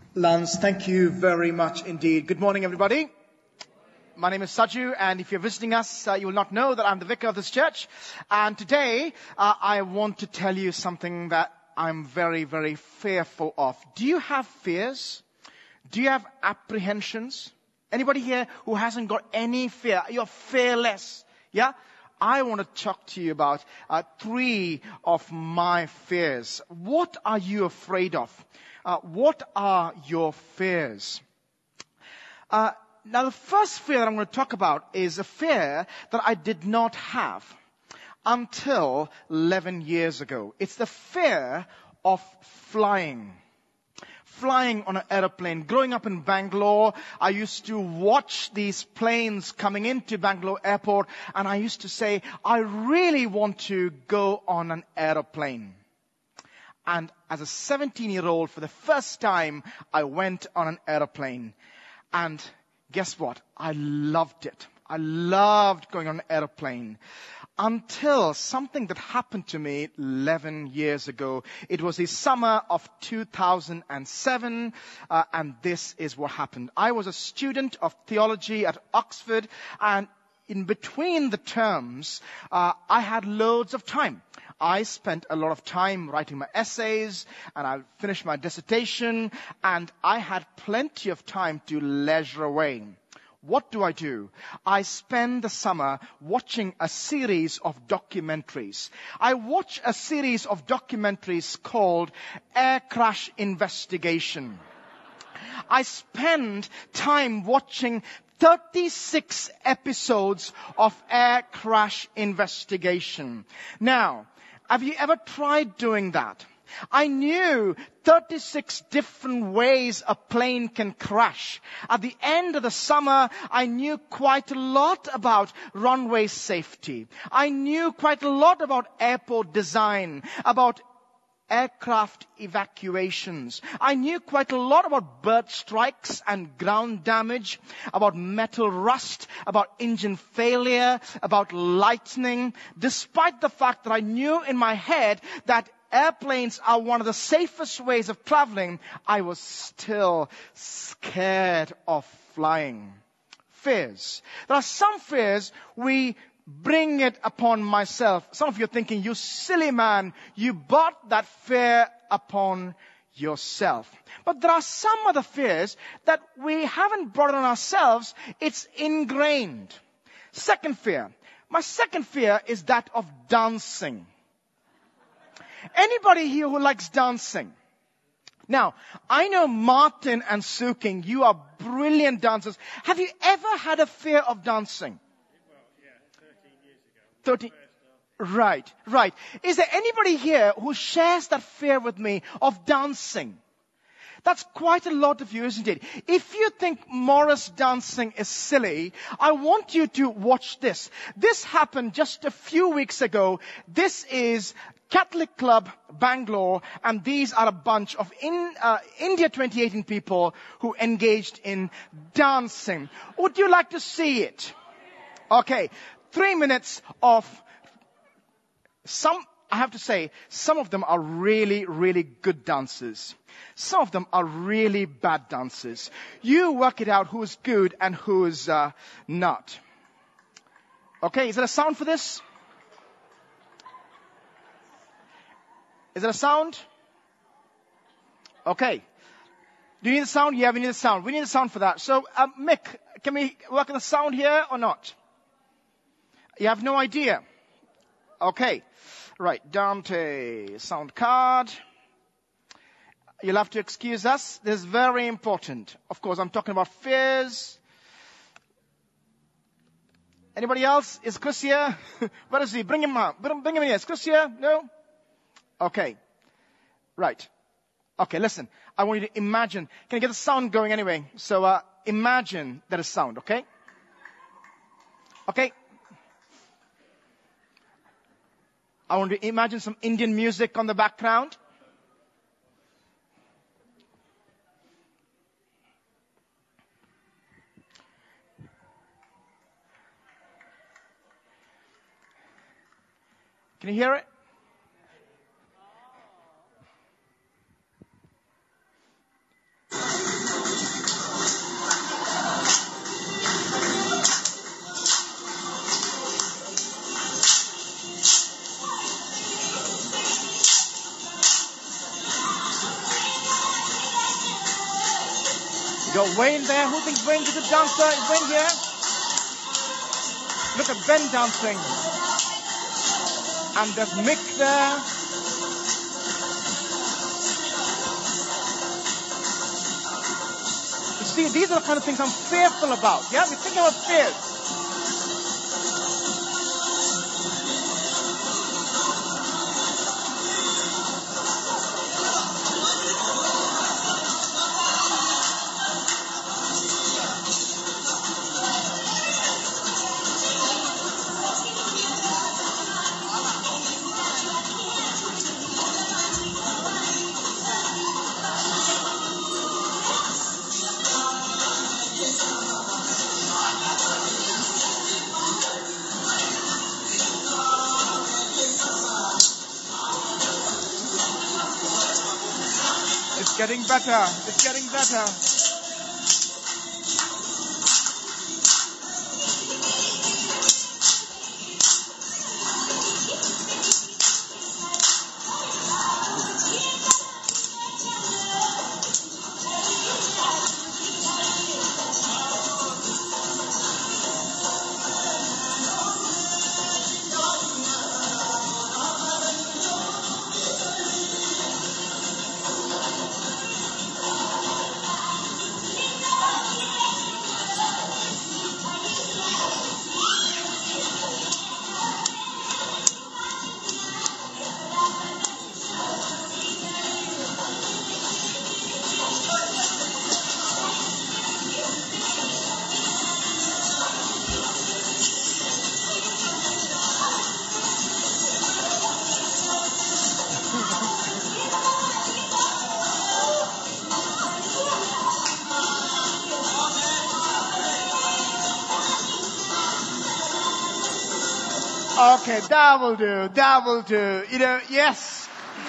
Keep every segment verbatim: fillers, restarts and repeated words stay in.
Lance, thank you very much indeed. Good morning, everybody. My name is Saju, and if you're visiting us, uh, you will not know that I'm the vicar of this church. And today, uh, I want to tell you something that I'm very, very fearful of. Do you have fears? Do you have apprehensions? Anybody here who hasn't got any fear? You're fearless. Yeah? I want to talk to you about uh, three of my fears. What are you afraid of? Uh, what are your fears? Uh, now, the first fear that I'm going to talk about is a fear that I did not have until eleven years ago. It's the fear of flying. Flying on an aeroplane. Growing up in Bangalore, I used to watch these planes coming into Bangalore airport, and I used to say, I really want to go on an aeroplane. And as a seventeen-year-old, for the first time, I went on an aeroplane. And guess what? I loved it. I loved going on an aeroplane. Until something that happened to me eleven years ago. It was the summer of two thousand seven, uh, and this is what happened. I was a student of theology at Oxford, and in between the terms, uh, I had loads of time. I spent a lot of time writing my essays, and I finished my dissertation, and I had plenty of time to leisure away. What do I do? I spend the summer watching a series of documentaries. I watch a series of documentaries called Air Crash Investigation. I spend time watching thirty-six episodes of Air Crash Investigation. Now, have you ever tried doing that? I knew thirty-six different ways a plane can crash. At the end of the summer, I knew quite a lot about runway safety. I knew quite a lot about airport design, about aircraft evacuations. I knew quite a lot about bird strikes and ground damage, about metal rust, about engine failure, about lightning, despite the fact that I knew in my head that airplanes are one of the safest ways of traveling. I was still scared of flying. Fears. There are some fears we bring it upon myself. Some of you are thinking, you silly man, you brought that fear upon yourself. But there are some other fears that we haven't brought on ourselves. It's ingrained. Second fear. My second fear is that of dancing. Anybody here who likes dancing? Now, I know Martin and Suking, you are brilliant dancers. Have you ever had a fear of dancing? thirteen Right, right. Is there anybody here who shares that fear with me of dancing? That's quite a lot of you, isn't it? If you think Morris dancing is silly, I want you to watch this. This happened just a few weeks ago. This is Catholic Club Bangalore, and these are a bunch of in, uh, India twenty eighteen people who engaged in dancing. Would you like to see it? Okay. Three minutes of some, I have to say, some of them are really, really good dancers. Some of them are really bad dancers. You work it out who's good and who's uh, not. Okay, is there a sound for this? Is there a sound? Okay. Do you need a sound? Yeah, we need a sound. We need a sound for that. So, uh, Mick, can we work on the sound here or not? You have no idea. Okay. Right. Dante, sound card. You'll have to excuse us. This is very important. Of course, I'm talking about fears. Anybody else? Is Chris here? Where is he? Bring him out. Bring him in here. Is Chris here? No? Okay. Right. Okay, listen. I want you to imagine. Can I get the sound going anyway? So, uh, imagine there is sound, okay? Okay. I want you to imagine some Indian music on the background. Can you hear it? got Wayne there. Who thinks Wayne's a good dancer? Is Wayne here? Look at Ben dancing. And there's Mick there. You see, these are the kind of things I'm fearful about. Yeah, we think about fears. It's getting better. It's getting better. Okay, that will do. That will do. You know, yes.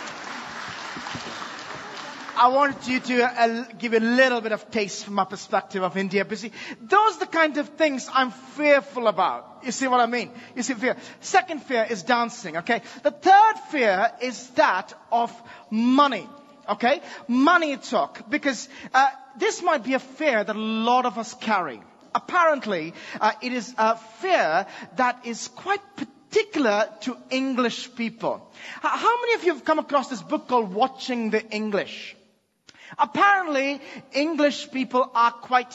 I want you to uh, give a little bit of taste from my perspective of India. But see, those are the kind of things I'm fearful about. You see what I mean? You see fear. Second fear is dancing, okay? The third fear is that of money, okay? Money talk. Because uh, this might be a fear that a lot of us carry. Apparently, uh, it is a fear that is quite particular to English people. How many of you have come across this book called Watching the English? Apparently, English people are quite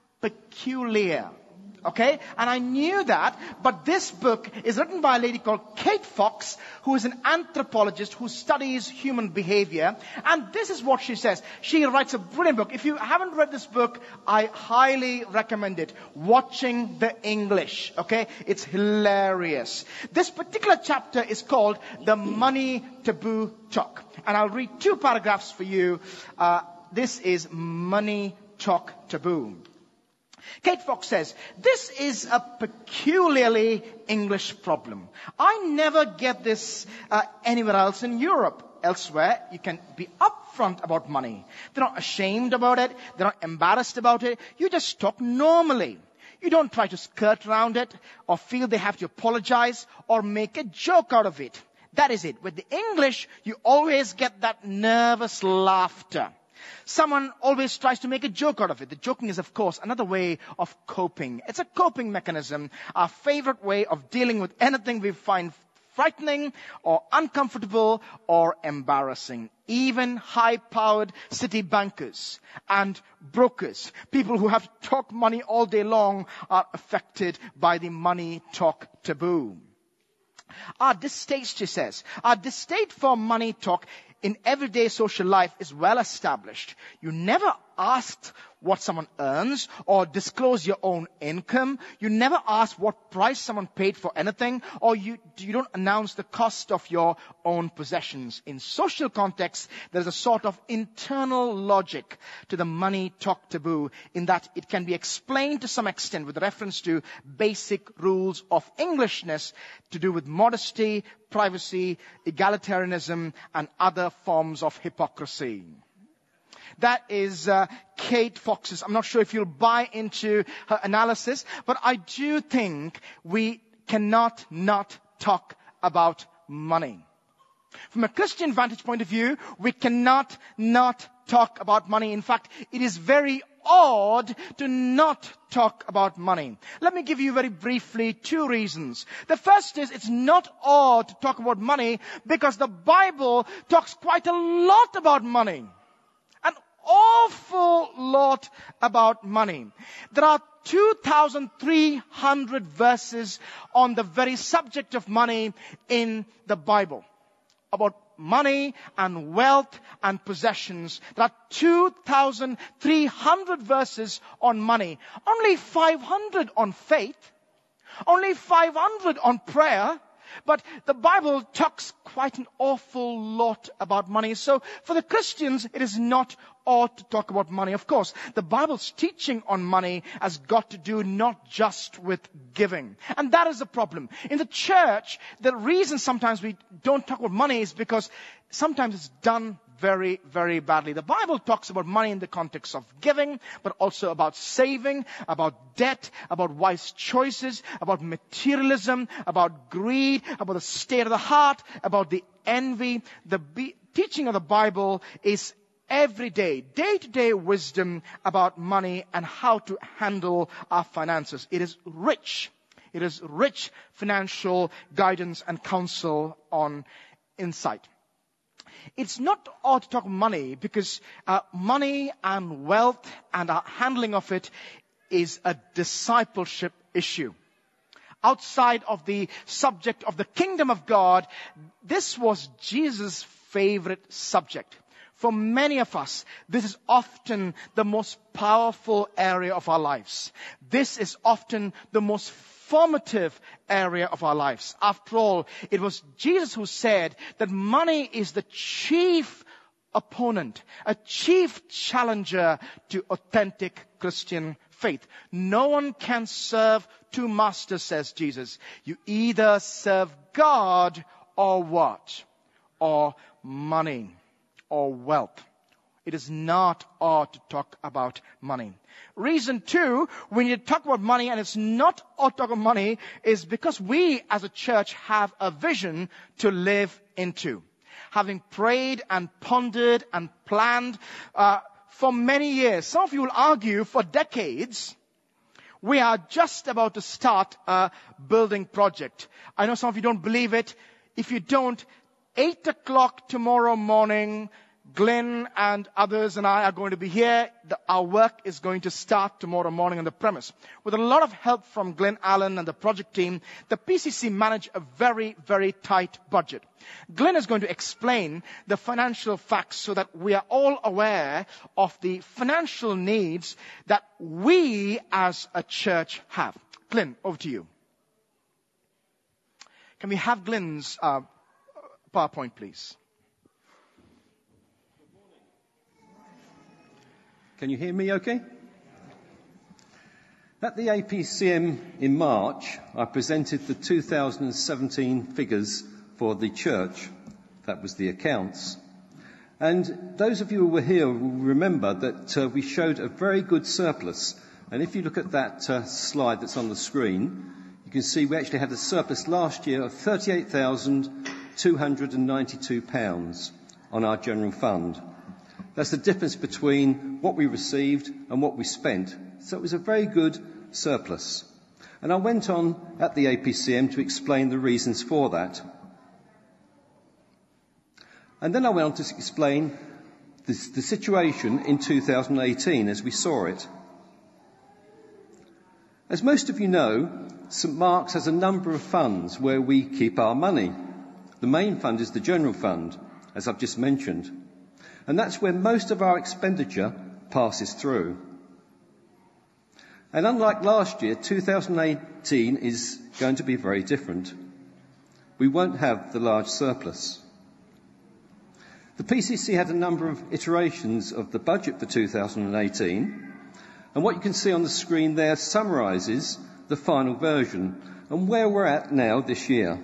peculiar. Okay? And I knew that, but this book is written by a lady called Kate Fox, who is an anthropologist who studies human behavior. And this is what she says. She writes a brilliant book. If you haven't read this book, I highly recommend it. Watching the English. Okay? It's hilarious. This particular chapter is called The Money Taboo Talk. And I'll read two paragraphs for you. Uh, this is Money Talk Taboo. Kate Fox says, this is a peculiarly English problem. I never get this uh, anywhere else in Europe. Elsewhere, you can be upfront about money. They're not ashamed about it. They're not embarrassed about it. You just talk normally. You don't try to skirt around it or feel they have to apologize or make a joke out of it. That is it. With the English, you always get that nervous laughter. Someone always tries to make a joke out of it. The joking is, of course, another way of coping. It's a coping mechanism, our favorite way of dealing with anything we find frightening or uncomfortable or embarrassing. Even high-powered city bankers and brokers, people who have to talk money all day long, are affected by the money talk taboo. Our distaste, she says, our distaste for money talk in everyday social life is well established. You never asked what someone earns or disclose your own income. You never ask what price someone paid for anything, or you, you don't announce the cost of your own possessions. In social contexts, there's a sort of internal logic to the money talk taboo in that it can be explained to some extent with reference to basic rules of Englishness to do with modesty, privacy, egalitarianism, and other forms of hypocrisy. That is uh, Kate Fox's. I'm not sure if you'll buy into her analysis, but I do think we cannot not talk about money. From a Christian vantage point of view, we cannot not talk about money. In fact, it is very odd to not talk about money. Let me give you very briefly two reasons. The first is it's not odd to talk about money because the Bible talks quite a lot about money. An awful lot about money. There are two thousand three hundred verses on the very subject of money in the Bible. About money and wealth and possessions. There are two thousand three hundred verses on money. Only five hundred on faith. Only five hundred on prayer. But the Bible talks quite an awful lot about money. So for the Christians, it is not odd to talk about money. Of course, the Bible's teaching on money has got to do not just with giving. And that is the problem. In the church, the reason sometimes we don't talk about money is because sometimes it's done very, very badly. The Bible talks about money in the context of giving, but also about saving, about debt, about wise choices, about materialism, about greed, about the state of the heart, about the envy. The be- teaching of the Bible is everyday, day-to-day wisdom about money and how to handle our finances. It is rich. It is rich financial guidance and counsel on insight. It's not odd to talk money because uh, money and wealth and our handling of it is a discipleship issue. Outside of the subject of the kingdom of God, this was Jesus' favorite subject. For many of us, this is often the most powerful area of our lives. This is often the most formative area of our lives. After all, it was Jesus who said that money is the chief opponent, a chief challenger to authentic Christian faith. No one can serve two masters, says Jesus. You either serve God or what? Or money or wealth. It is not odd to talk about money. Reason two, when you talk about money and it's not odd to talk about money, is because we as a church have a vision to live into. Having prayed and pondered and planned uh, for many years, some of you will argue for decades, we are just about to start a building project. I know some of you don't believe it. If you don't, eight o'clock tomorrow morning, Glenn and others and I are going to be here. The, our work is going to start tomorrow morning on the premise. With a lot of help from Glenn Allen and the project team, the P C C managed a very, very tight budget. Glenn is going to explain the financial facts so that we are all aware of the financial needs that we as a church have. Glenn, over to you. Can we have Glenn's uh, PowerPoint, please? Can you hear me okay? At the A P C M in March, I presented the two thousand seventeen figures for the church. That was the accounts. And those of you who were here will remember that uh, we showed a very good surplus. And if you look at that uh, slide that's on the screen, you can see we actually had a surplus last year of thirty-eight thousand two hundred ninety-two pounds on our general fund. That's the difference between what we received and what we spent. So it was a very good surplus. And I went on at the A P C M to explain the reasons for that. And then I went on to explain this, the situation in two thousand eighteen as we saw it. As most of you know, St Mark's has a number of funds where we keep our money. The main fund is the general fund, as I've just mentioned. And that's where most of our expenditure passes through. And unlike last year, two thousand eighteen is going to be very different. We won't have the large surplus. The P C C had a number of iterations of the budget for two thousand eighteen, and what you can see on the screen there summarises the final version and where we're at now this year.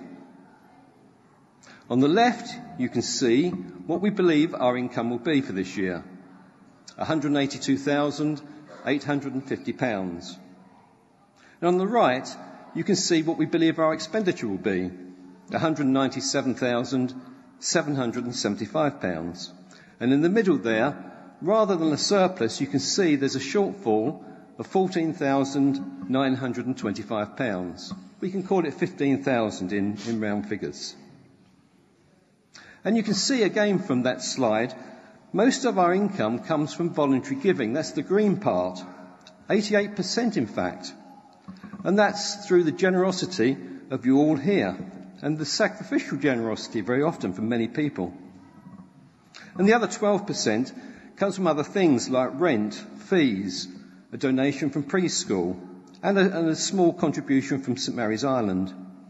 On the left, you can see what we believe our income will be for this year, one hundred eighty-two thousand eight hundred fifty pounds. And on the right, you can see what we believe our expenditure will be, one hundred ninety-seven thousand seven hundred seventy-five pounds. And in the middle there, rather than a surplus, you can see there's a shortfall of fourteen thousand nine hundred twenty-five pounds. We can call it fifteen thousand in, in round figures. And you can see again from that slide, most of our income comes from voluntary giving. That's the green part. eighty-eight percent in fact. And that's through the generosity of you all here, and the sacrificial generosity very often from many people. And the other twelve percent comes from other things like rent, fees, a donation from preschool, and a, and a small contribution from St Mary's Island.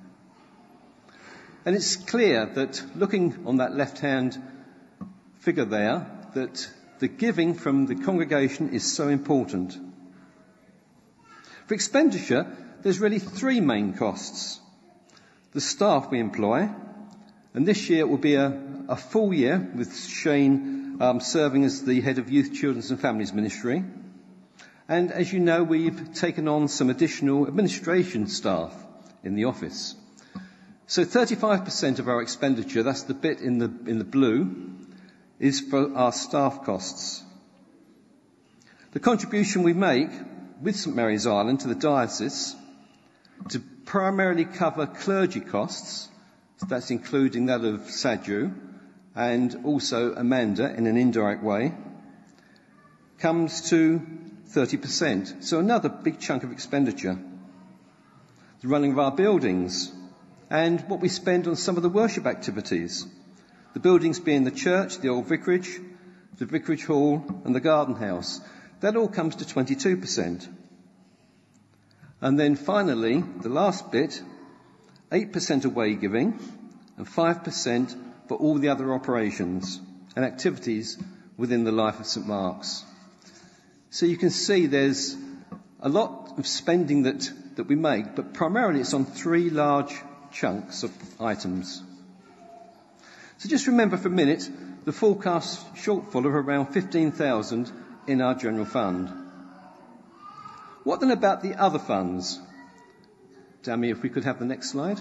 And it's clear that looking on that left-hand figure there, that the giving from the congregation is so important. For expenditure, there's really three main costs. The staff we employ, and this year it will be a, a full year with Shane um, serving as the head of Youth, Children's and Families Ministry. And as you know, we've taken on some additional administration staff in the office. So thirty-five percent of our expenditure, that's the bit in the, in the blue, is for our staff costs. The contribution we make with St Mary's Island to the diocese to primarily cover clergy costs, so that's including that of Saju and also Amanda in an indirect way, comes to thirty percent. So another big chunk of expenditure. The running of our buildings and what we spend on some of the worship activities. The buildings being the church, the old vicarage, the vicarage hall and the garden house. That all comes to twenty-two percent. And then finally, the last bit, eight percent away giving and five percent for all the other operations and activities within the life of St Mark's. So you can see there's a lot of spending that, that we make, but primarily it's on three large chunks of items. So just remember for a minute the forecast shortfall of around fifteen thousand in our general fund. What then about the other funds? Dammy, if we could have the next slide.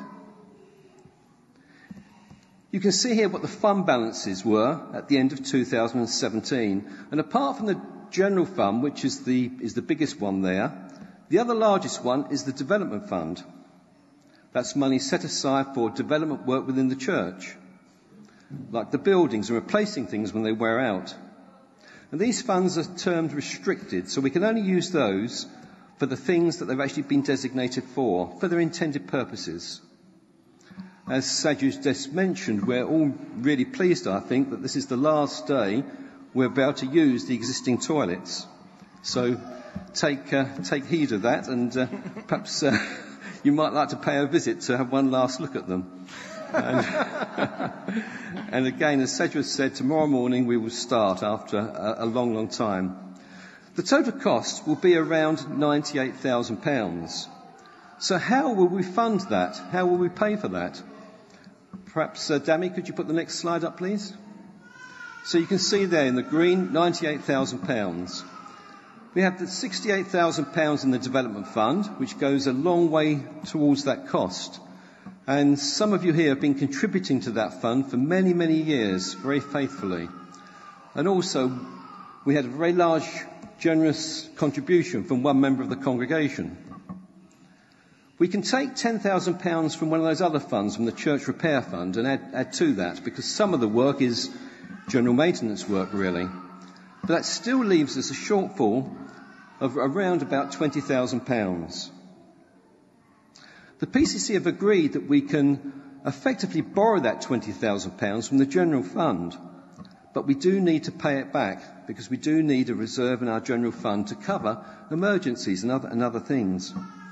You can see here what the fund balances were at the end of two thousand seventeen. And apart from the general fund, which is the, is the biggest one there, the other largest one is the development fund. That's money set aside for development work within the church, like the buildings and replacing things when they wear out. And these funds are termed restricted, so we can only use those for the things that they've actually been designated for, for their intended purposes. As Saju's just mentioned, we're all really pleased, I think, that this is the last day we're about to use the existing toilets. So take uh, take heed of that, and uh, perhaps uh, you might like to pay a visit to have one last look at them. And, and again, as Saju said, tomorrow morning we will start after a, a long, long time. The total cost will be around ninety-eight thousand pounds. So how will we fund that? How will we pay for that? Perhaps, uh, Dammy, could you put the next slide up, please? So you can see there in the green, ninety-eight thousand pounds. We have the sixty-eight thousand pounds in the development fund, which goes a long way towards that cost. And some of you here have been contributing to that fund for many, many years, very faithfully. And also, we had a very large, generous contribution from one member of the congregation. We can take ten thousand pounds from one of those other funds, from the church repair fund, and add, add to that, because some of the work is general maintenance work, really. But that still leaves us a shortfall of around about twenty thousand pounds. The P C C have agreed that we can effectively borrow that twenty thousand pounds from the general fund, but we do need to pay it back, because we do need a reserve in our general fund to cover emergencies and other, and other things.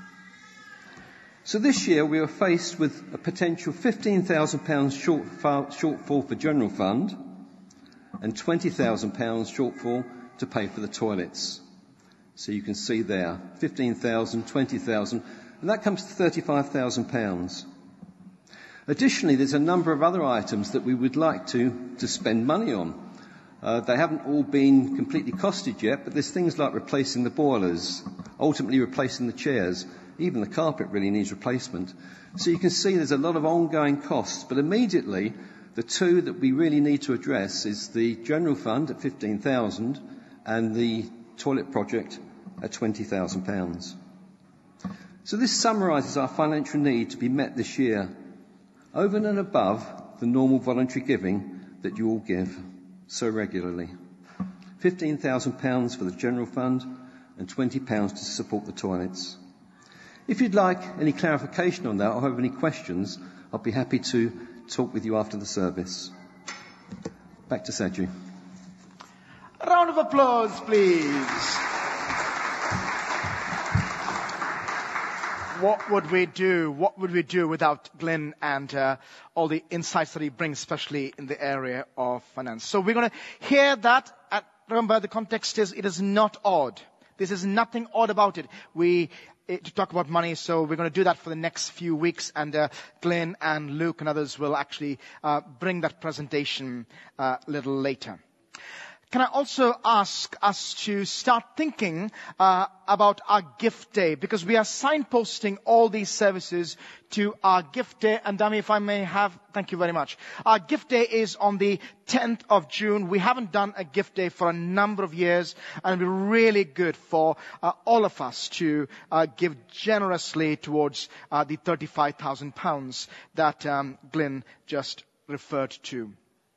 So this year we are faced with a potential fifteen thousand pounds shortfall, shortfall for general fund and twenty thousand pounds shortfall to pay for the toilets. So you can see there, fifteen thousand, twenty thousand, and that comes to thirty-five thousand pounds. Additionally, there's a number of other items that we would like to, to spend money on. Uh, they haven't all been completely costed yet, but there's things like replacing the boilers, ultimately replacing the chairs. Even the carpet really needs replacement. So you can see there's a lot of ongoing costs, but immediately The two that we really need to address is the general fund at fifteen thousand pounds and the toilet project at twenty thousand pounds. So this summarises our financial need to be met this year, over and above the normal voluntary giving that you all give so regularly. fifteen thousand pounds for the general fund and twenty pounds to support the toilets. If you'd like any clarification on that or have any questions, I'll be happy to talk with you after the service. Back to Saju. A round of applause, please. What would we do? What would we do without Glenn and uh, all the insights that he brings, especially in the area of finance? So we're going to hear that. At, remember, the context is it is not odd. This is nothing odd about it. We uh, to talk about money, so we're going to do that for the next few weeks. And uh, Glenn and Luke and others will actually uh, bring that presentation uh, a little later. Can I also ask us to start thinking uh, about our gift day? Because we are signposting all these services to our gift day. And Dami, if I may have, thank you very much. Our gift day is on the tenth of June. We haven't done a gift day for a number of years. And it'll be really good for uh, all of us to uh, give generously towards uh, the thirty-five thousand pounds that um, Glenn just referred to.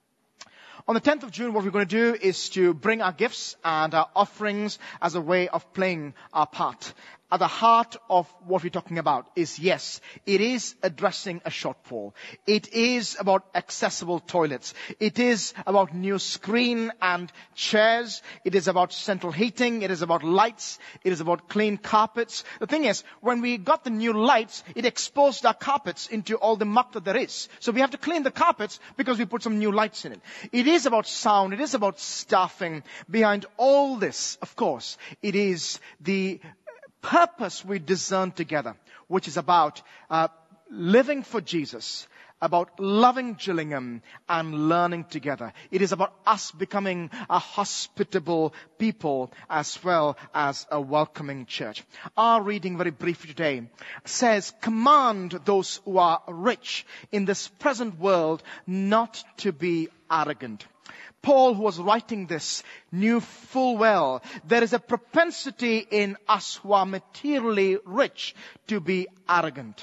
On the tenth of June, what we're going to do is to bring our gifts and our offerings as a way of playing our part. At the heart of what we're talking about is, yes, it is addressing a shortfall. It is about accessible toilets. It is about new screen and chairs. It is about central heating. It is about lights. It is about clean carpets. The thing is, when we got the new lights, it exposed our carpets into all the muck that there is. So we have to clean the carpets because we put some new lights in it. It is about sound. It is about staffing. Behind all this, of course, it is the purpose we discern together, which is about uh, living for Jesus, about loving Gillingham and learning together. It is about us becoming a hospitable people as well as a welcoming church. Our reading very briefly today says, command those who are rich in this present world not to be arrogant. Paul, who was writing this, knew full well there is a propensity in us who are materially rich to be arrogant.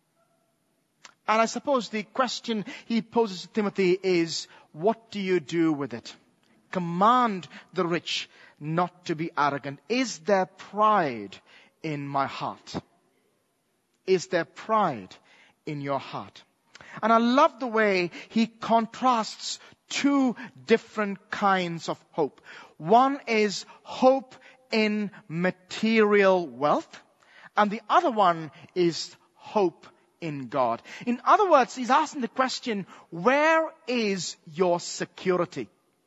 And I suppose the question he poses to Timothy is, what do you do with it? Command the rich not to be arrogant. Is there pride in my heart? Is there pride in your heart? And I love the way he contrasts two different kinds of hope. One is hope in material wealth, and the other one is hope in God. In other words, he's asking the question, where is your security?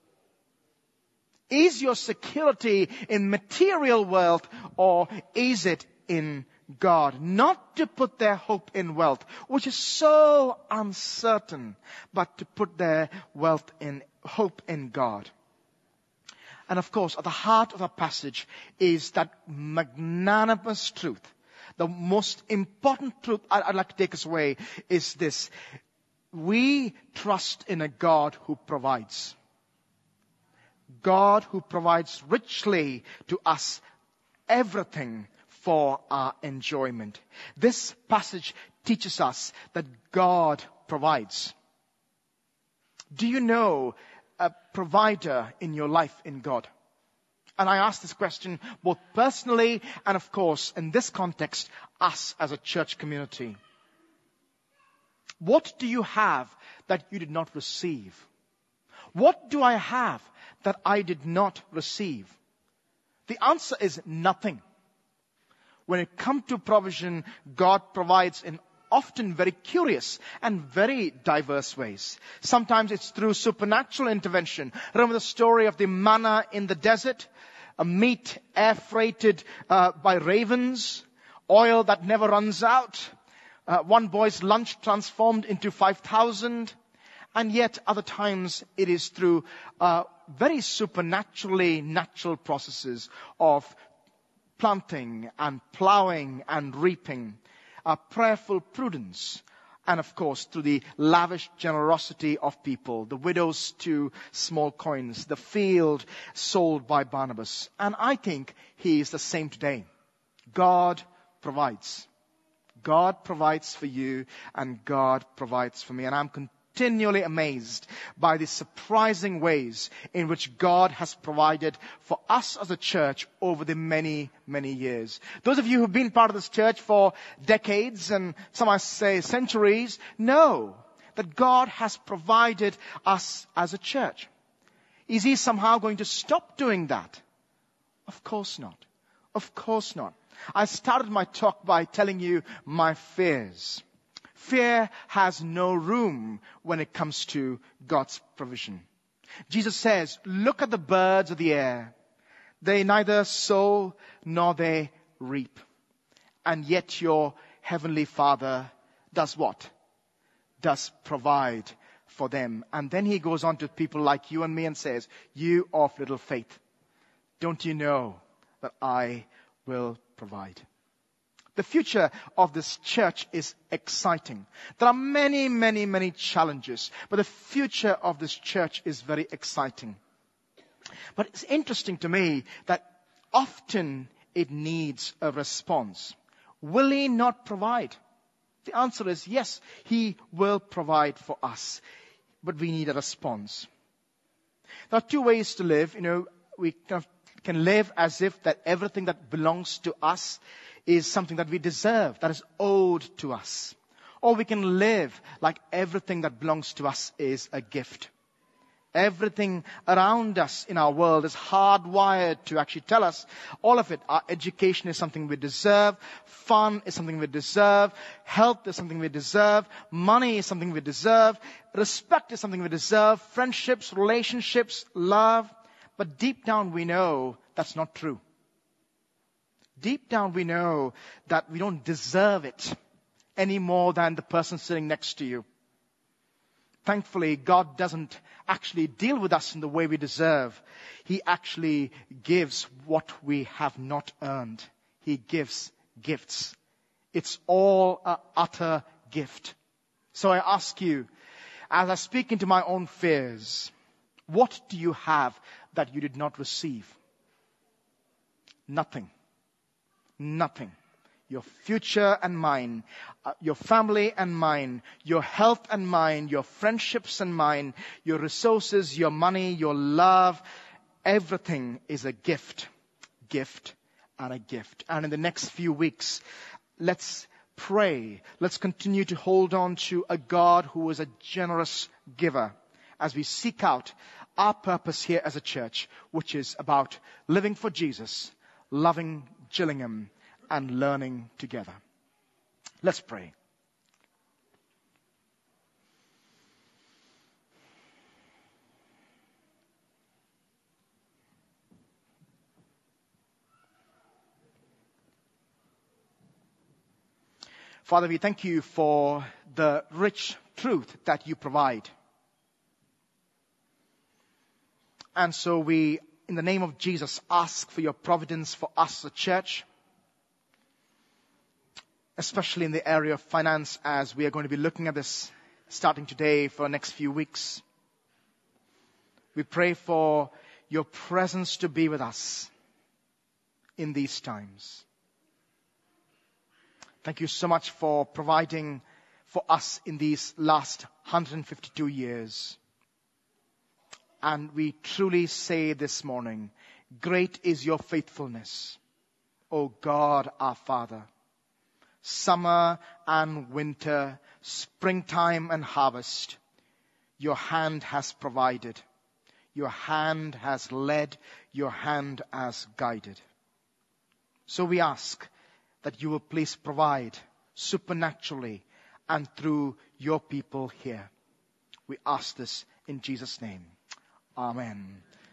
Is your security in material wealth, or is it in God? Not to put their hope in wealth, which is so uncertain, but to put their wealth in hope in God. And of course, at the heart of our passage is that magnanimous truth. The most important truth I'd like to take us away is this. We trust in a God who provides. God who provides richly to us everything for our enjoyment. This passage teaches us that God provides. Do you know a provider in your life in God? And I ask this question both personally and, of course, in this context, us as a church community. What do you have that you did not receive? What do I have that I did not receive? The answer is nothing. When it comes to provision, God provides in often very curious and very diverse ways. Sometimes it's through supernatural intervention. Remember the story of the manna in the desert? A meat air freighted uh, by ravens, oil that never runs out, uh, one boy's lunch transformed into five thousand. And yet other times it is through uh, very supernaturally natural processes of planting and plowing and reaping, a prayerful prudence And of course, through the lavish generosity of people, the widow's two small coins, the field sold by Barnabas. And I think he is the same today. God provides. God provides for you, and God provides for me. And I'm continually amazed by the surprising ways in which God has provided for us as a church over the many, many years. Those of you who've been part of this church for decades, and some might say centuries, know that God has provided us as a church. Is He somehow going to stop doing that? Of course not. Of course not. I started my talk by telling you my fears. Fear has no room when it comes to God's provision. Jesus says, look at the birds of the air. They neither sow nor they reap. And yet your heavenly Father does what? Does provide for them. And then He goes on to people like you and me and says, you of little faith, don't you know that I will provide? The future of this church is exciting. There are many, many, many challenges, but the future of this church is very exciting. But it's interesting to me that often it needs a response. Will He not provide? The answer is yes, He will provide for us, but we need a response. There are two ways to live. You know, we kind of can live as if that everything that belongs to us is something that we deserve, that is owed to us. Or we can live like everything that belongs to us is a gift. Everything around us in our world is hardwired to actually tell us all of it. Our education is something we deserve. Fun is something we deserve. Health is something we deserve. Money is something we deserve. Respect is something we deserve. Friendships, relationships, love. But deep down we know that's not true. Deep down we know that we don't deserve it any more than the person sitting next to you. Thankfully, God doesn't actually deal with us in the way we deserve. He actually gives what we have not earned. He gives gifts. It's all an utter gift. So I ask you, as I speak into my own fears, what do you have that you did not receive? Nothing. Nothing. Your future and mine, uh, your family and mine, your health and mine, your friendships and mine, your resources, your money, your love, everything is a gift, gift and a gift. And in the next few weeks, let's pray. Let's continue to hold on to a God who is a generous giver as we seek out our purpose here as a church, which is about living for Jesus, loving Gillingham, and learning together. Let's pray. Father, we thank you for the rich truth that you provide. And so we, in the name of Jesus, ask for your providence for us, the church, especially in the area of finance, as we are going to be looking at this starting today for the next few weeks. We pray for your presence to be with us in these times. Thank you so much for providing for us in these last one hundred fifty-two years. And we truly say this morning, great is your faithfulness, O God our Father. Summer and winter, springtime and harvest, your hand has provided. Your hand has led. Your hand has guided. So we ask that you will please provide supernaturally and through your people here. We ask this in Jesus' name. Amen.